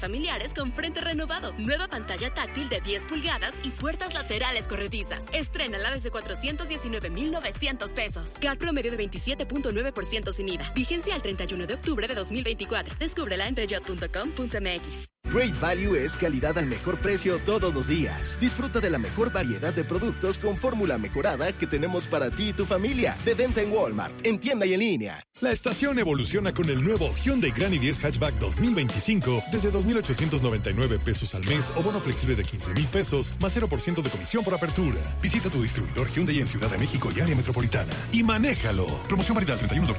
familiares con frente renovado, nueva pantalla táctil de 10 pulgadas y puertas laterales corredizas. Estrénala desde 419,900 pesos. CAT promedio de 27.9% sin IVA. Vigencia al 31 de octubre de 2024. Descúbrela en peugeot.com.mx. Great Value es calidad al mejor precio todos los días. Disfruta de la mejor variedad de productos con fórmula mejorada que tenemos para ti y tu familia. De venta en Walmart, en tienda y en línea. La estación evoluciona con el nuevo Hyundai Grand i10 Hatchback 2025 desde 2,899 pesos al mes o bono flexible de 15,000 pesos más 0% de comisión por apertura. Visita tu distribuidor Hyundai en Ciudad de México y área metropolitana y manéjalo. Promoción válida el 31 de octubre